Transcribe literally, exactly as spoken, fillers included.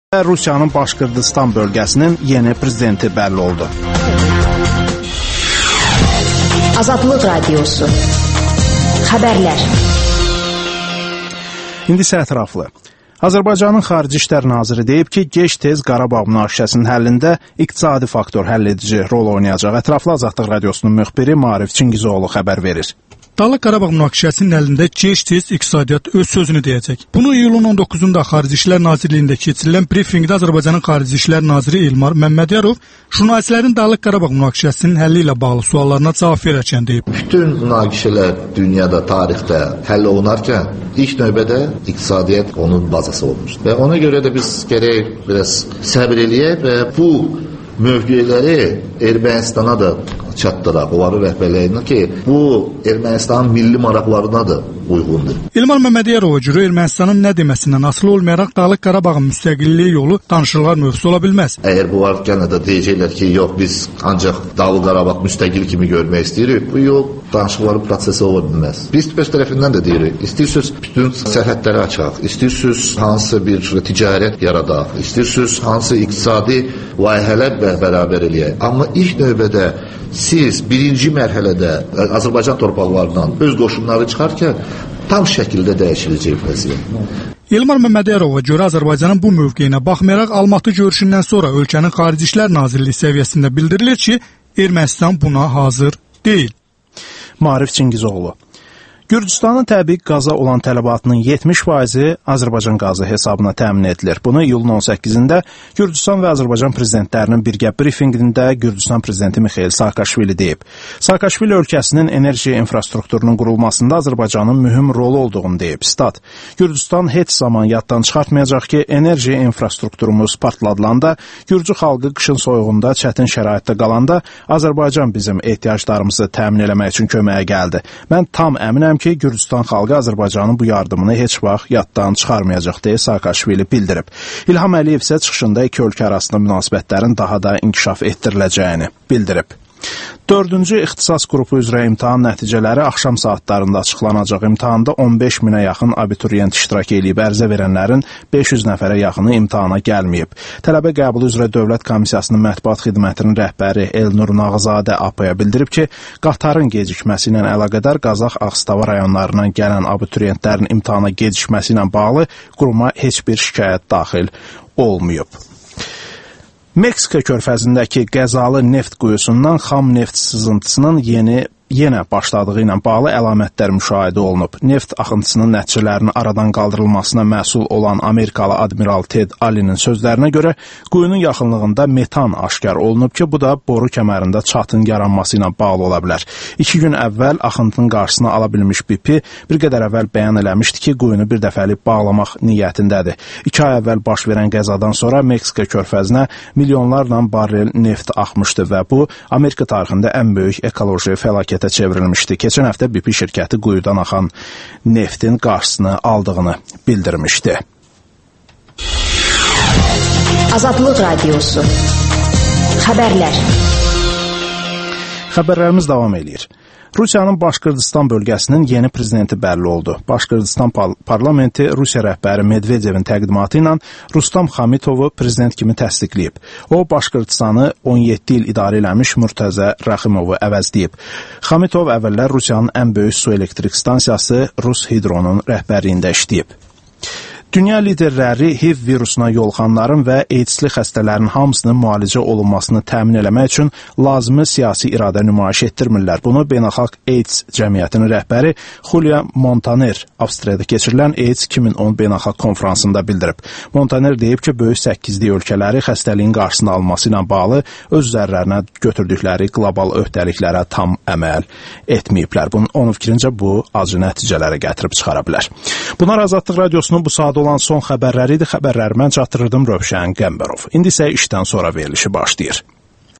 Rusiyanın Başqırdistan bölgəsinin yeni prezidenti bəlli oldu. Azadlıq Radiosu. Xəbərlər. İndi isə ətraflı. Azərbaycanın Xarici İşlər Naziri deyib ki, gec-tez Qarabağ münaqişəsinin həllində iqtisadi faktor həll edici rol oynayacaq. Ətraflı Azadlıq Radiosunun müxbiri Maarif Çingizoğlu xəbər verir. Dağlıq Qarabağ münaqişəsinin əlində gec-tez iqtisadiyyat öz sözünü deyəcək. Bunu iyulun on doqquzunda Xarici İşlər Nazirliyində keçirilən brifinqdə Azərbaycanın Xarici İşlər Naziri Elmar Məmmədiyarov jurnalistlərin Dağlıq Qarabağ münaqişəsinin həlli ilə bağlı suallarına cavab verərkən deyib. Bütün münaqişələr dünyada, tarixdə həll olunarkən ilk növbədə iqtisadiyyat onun bazası olmuş. Və ona görə də biz gərək biraz səbir eləyək və bu mövqeləri Ermənistana da çatdıraq, onların rəhbərliyinə ki, bu Ermənistanın milli maraqlarına da uyğundur. Elmar Məmmədiyarova görə Ermənistanın nə deməsindən asılı olmayaraq Dağlıq Qarabağın müstəqilliyi yolu danışıqlar mövzusu ola bilməz. Əgər bu var gənə də deyəcəklər ki, yox biz ancaq Dağlıq Qarabağ müstəqil kimi görmək istəyirik, bu yol danışıqların prosesi ola bilməz. Biz öz tərəfindən də deyirik, istəyirsiniz bütün sərhədləri açaq, istəyirsiniz hansı bir ticarət yaradaq, istəyirsiniz hansı iqtisadi layihələr bərabər eləyək. Amma ilk növbədə siz birinci mərhələdə Azərbaycan torpaqlarından öz qoşunları çıxarkən tam şəkildə dəyişiləcək vəziyyət. Elmar Məmmədiyarova görə Azərbaycanın bu mövqeyinə baxmayaraq Almatı görüşündən sonra ölkənin Xarici İşlər Nazirliyi səviyyəsində bildirilir ki, Ermənistan buna hazır deyil. Maarif Çingizoğlu. Gürcüstanın təbii qaza olan tələbatının yetmiş faizi Azərbaycan qazı hesabına təmin edilir. Bunu iyulun on səkkizində Gürcüstan və Azərbaycan prezidentlərinin birgə brifinqində Gürcüstan prezidenti Mikhail Saakashvili deyib. Saakashvili ölkəsinin enerji infrastrukturunun qurulmasında Azərbaycanın mühüm rolu olduğunu deyib. Stat, Gürcüstan heç zaman yaddan çıxartmayacaq ki, enerji infrastrukturumuz partladılanda, Gürcü xalqı qışın soyuğunda çətin şəraitdə qalanda Azərbaycan bizim ehtiyaclarımızı təmin eləmək üçün köməyə gəldi. Mən tam əminəm ki, Gürcüstan xalqı Azərbaycanın bu yardımını heç vaxt yaddan çıxarmayacaq deyə Saakashvili bildirib. İlham Əliyev isə çıxışında iki ölkə arasında münasibətlərin daha da inkişaf etdiriləcəyini bildirib. Dördüncü ixtisas qrupu üzrə imtahan nəticələri axşam saatlarında açıqlanacaq. İmtahanda on beş minə yaxın abituriyent iştirak edib, ərizə verənlərin beş yüz nəfərə yaxını imtahana gəlməyib. Tələbə qəbulu üzrə Dövlət Komissiyasının mətbuat xidmətinin rəhbəri Elnur Nağızadə A P-ya bildirib ki, qatarın gecikməsi ilə əlaqədar Qazax, Ağstava rayonlarından gələn abituriyentlərin imtahana gecikməsi ilə bağlı quruma heç bir şikayət daxil olmayıb. Meksika körfəzindəki qəzalı neft quyusundan xam neft sızıntısının yeni yenə başladığı ilə bağlı əlamətlər müşahidə olunub. Neft axıntısının nəticələrinin aradan qaldırılmasına məsul olan Amerikalı admiral Ted Allen'in sözlərinə görə quyunun yaxınlığında metan aşkar olunub ki, bu da boru kəmərində çatın yaranması ilə bağlı ola bilər. İki gün əvvəl axıntının qarşısını ala bilmiş B P bir qədər əvvəl bəyan eləmişdi ki, quyunu bir dəfəlik bağlamaq niyyətindədir. İki ay əvvəl baş verən qəzadan sonra Meksika körfəzinə milyonlarla barrel neft axmışdı və bu, Amerika tarixində ən böyük ekoloji fəlakət çevrilmişdi. Keçən həftə B P şirkəti quyudan axan neftin qarşısını aldığını bildirmişdi. Azadlıq Radiosu. Xəbərlər. Xəbərlərimiz davam edir. Rusiyanın Başqırdistan bölgəsinin yeni prezidenti bəlli oldu. Başqırdistan parlamenti Rusiya rəhbəri Medvedevin təqdimatı ilə Rustam Xamitovu prezident kimi təsdiqləyib. O, Başqırdistanı on yeddi il idarə eləmiş Murtəzə Rəximovu əvəzləyib. Xamitov əvvəllər Rusiyanın ən böyük su elektrik stansiyası Rus Hidronun rəhbərliyində işləyib. Dünya liderləri H I V virusuna yoluxanların və AIDS-li xəstələrin hamısının müalicə olunmasını təmin eləmək üçün lazımi siyasi iradə nümayiş etdirmirlər. Bunu Beynəlxalq AIDS Cəmiyyətinin rəhbəri Julia Montaner Avstriyada keçirilən AIDS iki min on beynəlxalq konfransında bildirib. Montaner deyib ki, böyük səkkizlik ölkələri xəstəliyin qarşısını alması ilə bağlı öz üzərlərinə götürdükləri qlobal öhdəliklərə tam əməl etməyiblər. Bunun onun fikrincə bu acı nəticələrə gətirib çıxara bilər. Bunlar Azadlıq Radiosunun bu saat olan son xəbərləri idi. Xəbərləri mən çatdırırdım Rövşən Qəmbərov. İndi isə işdən sonra verilişi başlayır.